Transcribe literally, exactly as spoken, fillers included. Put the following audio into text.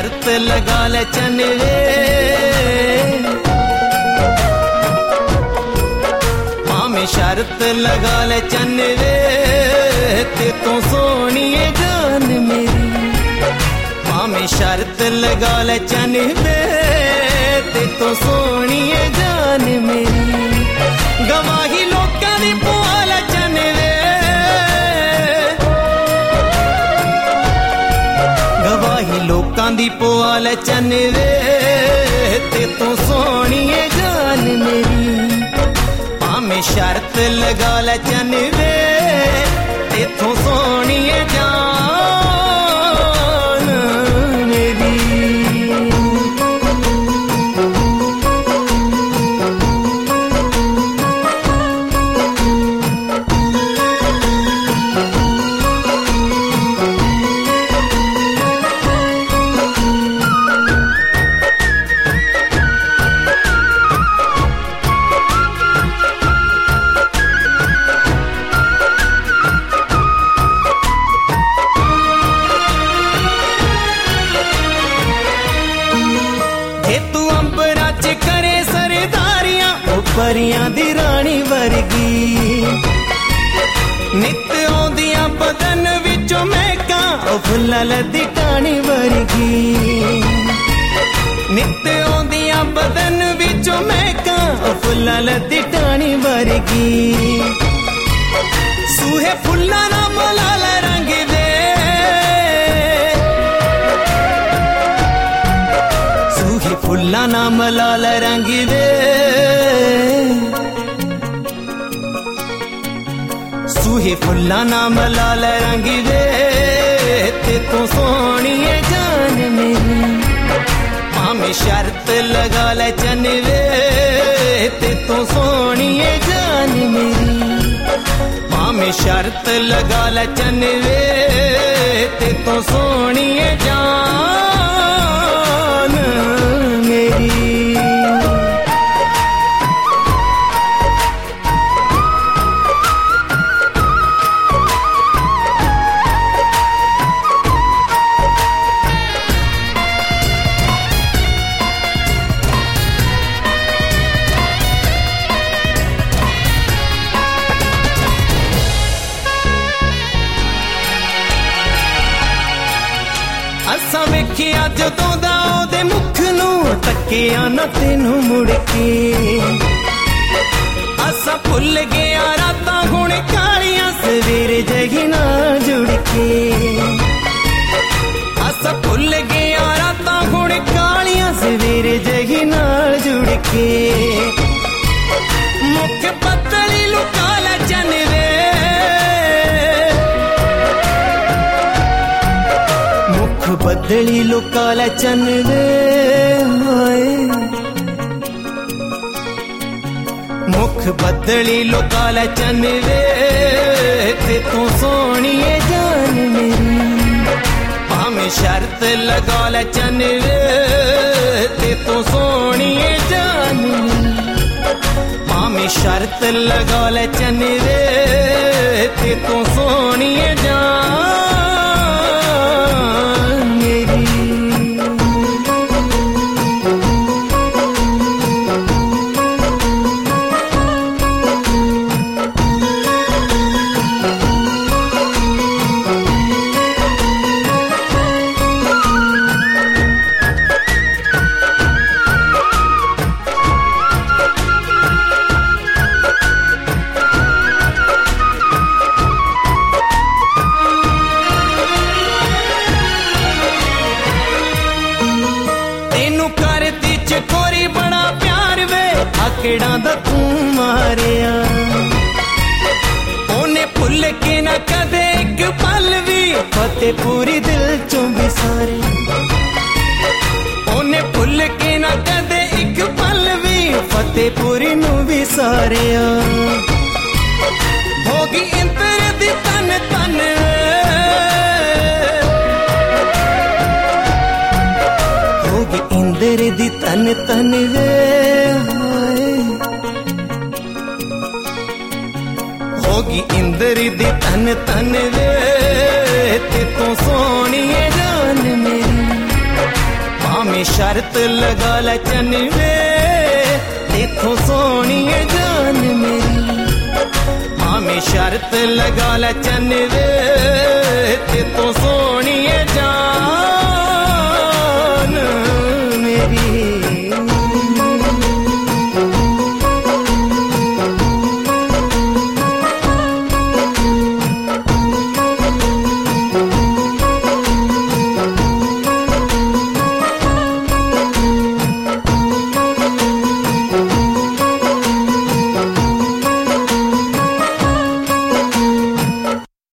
शर्त लगा ले चन वे, भावें शर्त लगा ले चन वे, ते तो सोहणीए जान मेरी, भावें शर्त लगा ले चन वे, ते तो सोहणीए जान मेरी। गवाही लोकां दी पवा ले चन वे, गवाही लोकां दी पवा ले चन वे, ते तो सोहणीए जान मेरी, भावें शर्त लगा ले चन वे, ते तो सोहणीए जान मेरी। परियां दी रानी वर्गी, नित आउंदियां बदन विचों महकां, ओ फुल्लां लदी टाणी वर्गी, नित आउंदियां बदन विचों महकां, ओ फुल्लां लदी टाणी वर्गी। सूहे फुल्लां ना मलाल रंग दे, सूहे फुल्लां ना मलाल रंग दे, सूहे फुल्लां ना मलाल रंग दे, ते तो सोहणीए जान मेरी, भावें शर्त लगा ले चन वे, ते तो सोहणीए जान मेरी, भावें शर्त लगा ले चन वे, ते तो सोहणीए जान मेरी। असां वेखिया जदों दा ओदे मुख नूं, तकिया ना तैनूं मुड़ के, असां भुल गया रातां हुण कालियां, सवेरे जगी ना जुड़ के, असां भुल गया रातां हुण कालियां, सवेरे जगी नाल जुड़ के। मुख पतली लुका ले चन वे, मुख बदली लुका ले चन वे, हाय मुख बदली लुका ले चन वे, ते तो सोहणीए जान मेरी, भावें शर्त लगा ले चन वे, ते तो सोहणीए जान मेरी, भावें शर्त लगा ले चन वे, ते तो सोहणीए जान मेरी। केड़ा दा तू मारिया, ओने भुल के ना कदे एक पल भी, फतेहपुरी दिल चों विसारे, ओने भुल के ना कदे एक पल भी, फतेहपुरी नूं विसारिया। होगी इंतर दी तन तन, होगी इंदर दी तन तन वे, होगी इंदर दी तन तन वे, ते तो सोहणीए जान मेरी, भाਵੇਂ शर्त लगा ले चन वे तेथों सोहनी है जान मेरी भाਵੇਂ शर्त लगा ले चन वे तेथों